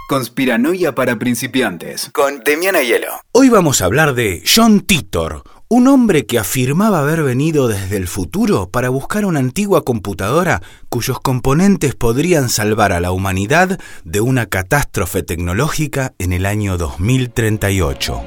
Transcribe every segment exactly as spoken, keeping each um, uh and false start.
Conspiranoia para principiantes, con Demian Aiello. Hoy vamos a hablar de John Titor, un hombre que afirmaba haber venido desde el futuro para buscar una antigua computadora cuyos componentes podrían salvar a la humanidad de una catástrofe tecnológica en el año dos mil treinta y ocho.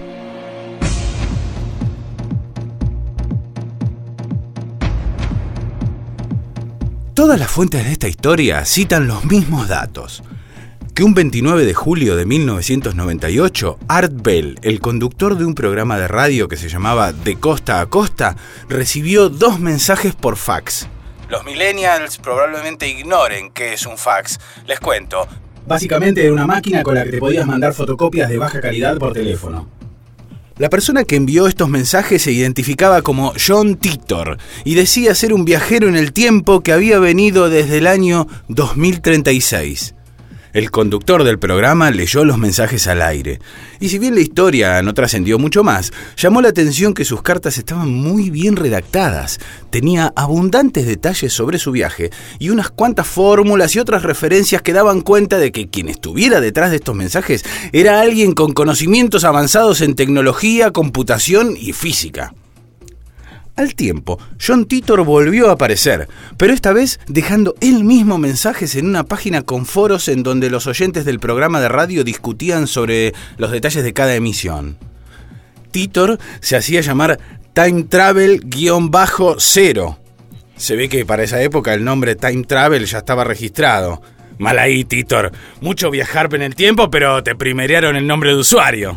Todas las fuentes de esta historia citan los mismos datos. Que un veintinueve de julio de mil novecientos noventa y ocho, Art Bell, el conductor de un programa de radio que se llamaba De Costa a Costa, recibió dos mensajes por fax. Los millennials probablemente ignoren qué es un fax. Les cuento. Básicamente era una máquina con la que te podías mandar fotocopias de baja calidad por teléfono. La persona que envió estos mensajes se identificaba como John Titor y decía ser un viajero en el tiempo que había venido desde el año dos mil treinta y seis. El conductor del programa leyó los mensajes al aire, y si bien la historia no trascendió mucho más, llamó la atención que sus cartas estaban muy bien redactadas. Tenía abundantes detalles sobre su viaje y unas cuantas fórmulas y otras referencias que daban cuenta de que quien estuviera detrás de estos mensajes era alguien con conocimientos avanzados en tecnología, computación y física. Al tiempo, John Titor volvió a aparecer, pero esta vez dejando él mismo mensajes en una página con foros en donde los oyentes del programa de radio discutían sobre los detalles de cada emisión. Titor se hacía llamar Time Travel-Cero. Se ve que para esa época el nombre Time Travel ya estaba registrado. Mal ahí, Titor. Mucho viajar en el tiempo, pero te primerearon el nombre de usuario.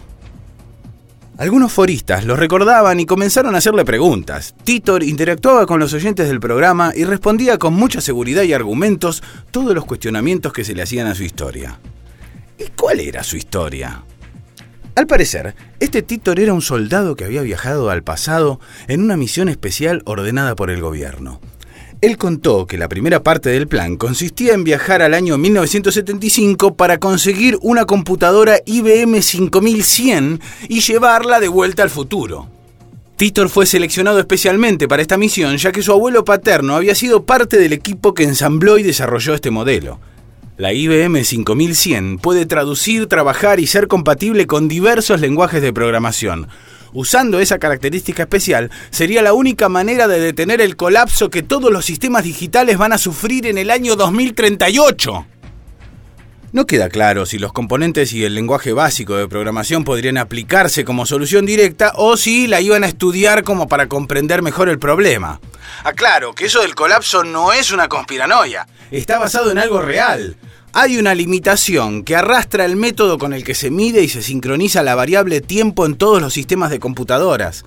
Algunos foristas lo recordaban y comenzaron a hacerle preguntas. Titor interactuaba con los oyentes del programa y respondía con mucha seguridad y argumentos todos los cuestionamientos que se le hacían a su historia. ¿Y cuál era su historia? Al parecer, este Titor era un soldado que había viajado al pasado en una misión especial ordenada por el gobierno. Él contó que la primera parte del plan consistía en viajar al año mil novecientos setenta y cinco para conseguir una computadora I B M cinco mil cien y llevarla de vuelta al futuro. Titor fue seleccionado especialmente para esta misión ya que su abuelo paterno había sido parte del equipo que ensambló y desarrolló este modelo. La I B M cinco mil cien puede traducir, trabajar y ser compatible con diversos lenguajes de programación. Usando esa característica especial, sería la única manera de detener el colapso que todos los sistemas digitales van a sufrir en el año dos mil treinta y ocho. No queda claro si los componentes y el lenguaje básico de programación podrían aplicarse como solución directa o si la iban a estudiar como para comprender mejor el problema. Aclaro que eso del colapso no es una conspiranoia, está basado en algo real. Hay una limitación que arrastra el método con el que se mide y se sincroniza la variable tiempo en todos los sistemas de computadoras.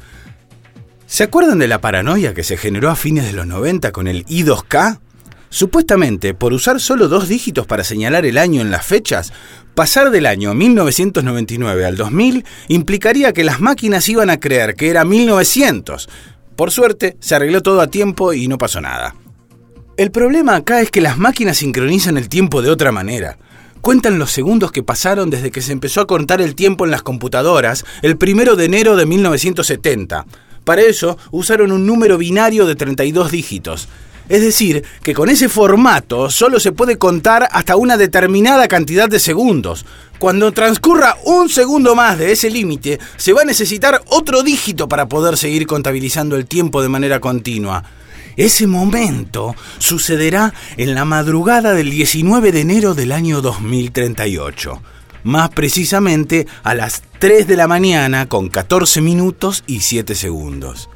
¿Se acuerdan de la paranoia que se generó a fines de los noventa con el I dos K? Supuestamente, por usar solo dos dígitos para señalar el año en las fechas, pasar del año mil novecientos noventa y nueve al dos mil implicaría que las máquinas iban a creer que era mil novecientos. Por suerte, se arregló todo a tiempo y no pasó nada. El problema acá es que las máquinas sincronizan el tiempo de otra manera. Cuentan los segundos que pasaron desde que se empezó a contar el tiempo en las computadoras el primero de enero de mil novecientos setenta. Para eso usaron un número binario de treinta y dos dígitos. Es decir, que con ese formato solo se puede contar hasta una determinada cantidad de segundos. Cuando transcurra un segundo más de ese límite, se va a necesitar otro dígito para poder seguir contabilizando el tiempo de manera continua. Ese momento sucederá en la madrugada del diecinueve de enero del año dos mil treinta y ocho. Más precisamente a las tres de la mañana con catorce minutos y siete segundos.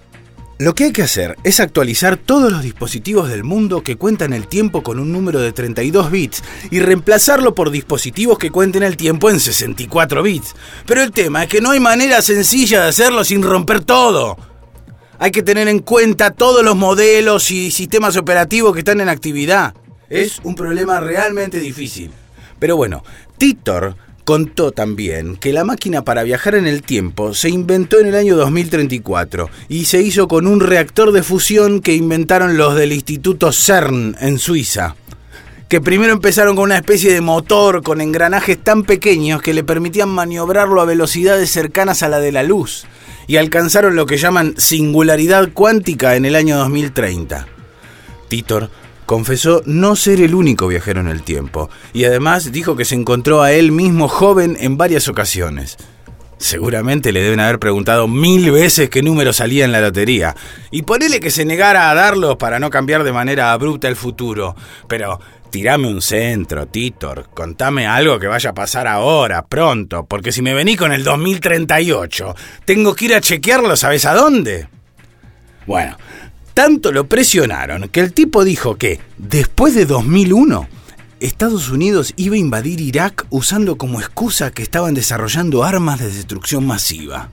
Lo que hay que hacer es actualizar todos los dispositivos del mundo que cuentan el tiempo con un número de treinta y dos bits y reemplazarlo por dispositivos que cuenten el tiempo en sesenta y cuatro bits. Pero el tema es que no hay manera sencilla de hacerlo sin romper todo. Hay que tener en cuenta todos los modelos y sistemas operativos que están en actividad. Es un problema realmente difícil. Pero bueno, Titor contó también que la máquina para viajar en el tiempo se inventó en el año dos mil treinta y cuatro y se hizo con un reactor de fusión que inventaron los del Instituto CERN en Suiza, que primero empezaron con una especie de motor con engranajes tan pequeños que le permitían maniobrarlo a velocidades cercanas a la de la luz, y alcanzaron lo que llaman singularidad cuántica en el año dos mil treinta. Titor confesó no ser el único viajero en el tiempo, y además dijo que se encontró a él mismo joven en varias ocasiones. Seguramente le deben haber preguntado mil veces qué número salía en la lotería, y ponele que se negara a darlos para no cambiar de manera abrupta el futuro. Pero tirame un centro, Titor, contame algo que vaya a pasar ahora, pronto, porque si me vení con el dos mil treinta y ocho, tengo que ir a chequearlo, ¿sabes a dónde? Bueno, tanto lo presionaron que el tipo dijo que, después de dos mil uno... Estados Unidos iba a invadir Irak usando como excusa que estaban desarrollando armas de destrucción masiva.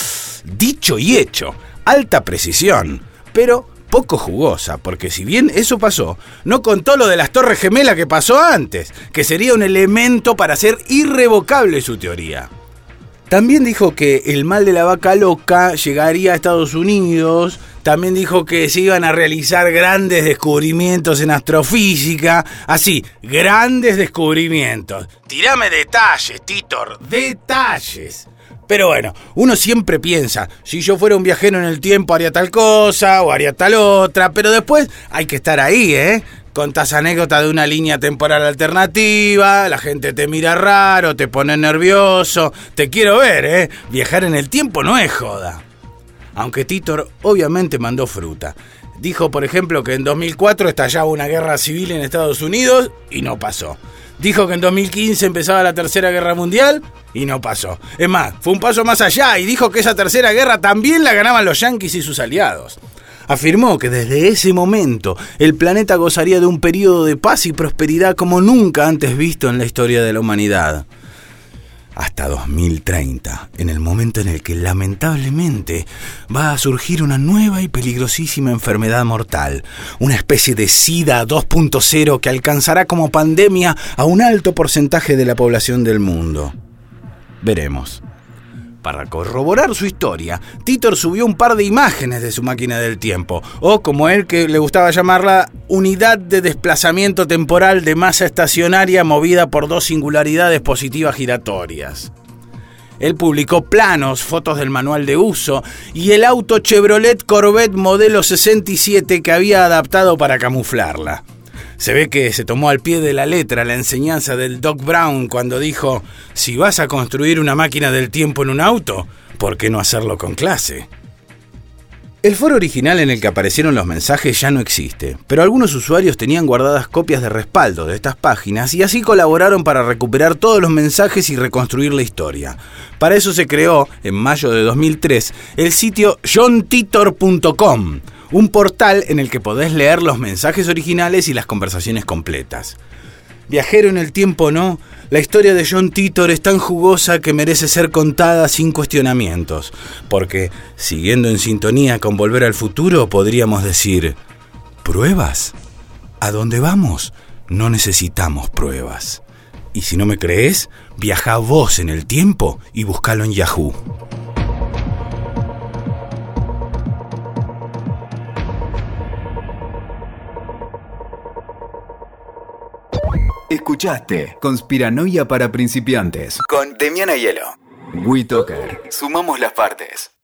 Dicho y hecho, alta precisión, pero poco jugosa, porque si bien eso pasó, no contó lo de las Torres Gemelas que pasó antes, que sería un elemento para hacer irrevocable su teoría. También dijo que el mal de la vaca loca llegaría a Estados Unidos. También dijo que se iban a realizar grandes descubrimientos en astrofísica. Así, grandes descubrimientos. Tirame detalles, Titor, detalles. Pero bueno, uno siempre piensa, si yo fuera un viajero en el tiempo haría tal cosa o haría tal otra, pero después hay que estar ahí, ¿eh? Contás anécdotas de una línea temporal alternativa, la gente te mira raro, te pone nervioso. Te quiero ver, ¿eh? Viajar en el tiempo no es joda. Aunque Titor obviamente mandó fruta. Dijo, por ejemplo, que en dos mil cuatro estallaba una guerra civil en Estados Unidos y no pasó. Dijo que en dos mil quince empezaba la Tercera Guerra Mundial y no pasó. Es más, fue un paso más allá y dijo que esa tercera guerra también la ganaban los yanquis y sus aliados. Afirmó que desde ese momento el planeta gozaría de un periodo de paz y prosperidad como nunca antes visto en la historia de la humanidad. Hasta dos mil treinta, en el momento en el que lamentablemente va a surgir una nueva y peligrosísima enfermedad mortal, una especie de SIDA dos punto cero que alcanzará como pandemia a un alto porcentaje de la población del mundo. Veremos. Para corroborar su historia, Titor subió un par de imágenes de su máquina del tiempo, o como él que le gustaba llamarla, unidad de desplazamiento temporal de masa estacionaria movida por dos singularidades positivas giratorias. Él publicó planos, fotos del manual de uso y el auto Chevrolet Corvette modelo sesenta y siete que había adaptado para camuflarla. Se ve que se tomó al pie de la letra la enseñanza del Doc Brown cuando dijo: si vas a construir una máquina del tiempo en un auto, ¿por qué no hacerlo con clase? El foro original en el que aparecieron los mensajes ya no existe, pero algunos usuarios tenían guardadas copias de respaldo de estas páginas y así colaboraron para recuperar todos los mensajes y reconstruir la historia. Para eso se creó, en mayo de dos mil tres, el sitio john titor punto com, un portal en el que podés leer los mensajes originales y las conversaciones completas. Viajero en el tiempo o no, la historia de John Titor es tan jugosa que merece ser contada sin cuestionamientos, porque, siguiendo en sintonía con Volver al Futuro, podríamos decir: ¿pruebas? ¿A dónde vamos? No necesitamos pruebas. Y si no me crees, viaja vos en el tiempo y buscalo en Yahoo. Escuchaste Conspiranoia para principiantes con Demiana Hielo. WeToker. Sumamos las partes.